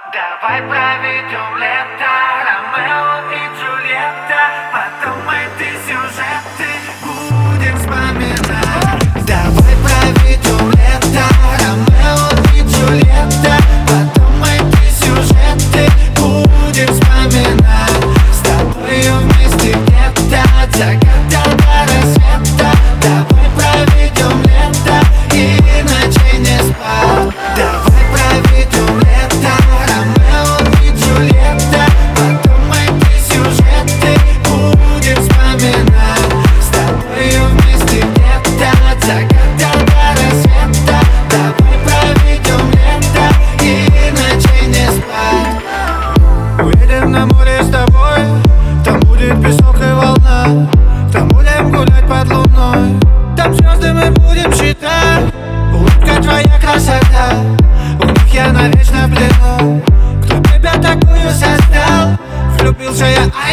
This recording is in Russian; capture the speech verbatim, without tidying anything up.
Давай проведем лето, Ромео и Джульетта. Подумай, ты сюжеты будем вспоминать. Давай проведем лето, Ромео и Джульетта. Подумай, ты сюжеты будем вспоминать. С тобою вместе где-то от заката до рассвета. Давай проведем лето и ночей не спать. Давай проведем лето, Ромео и Джульетта. Подумай, ты сюжеты будем вспоминать. С тобою вместе где-то от заката до рассвета. Давай проведем лето и ночей не спать. Уедем на море с тобой, там будет песок и волна. Там будем гулять под луной, там звезды мы будем считать. Улыбка твоя красота, у них я навечно в плену. Кто тебя такую создал? Влюбился я, а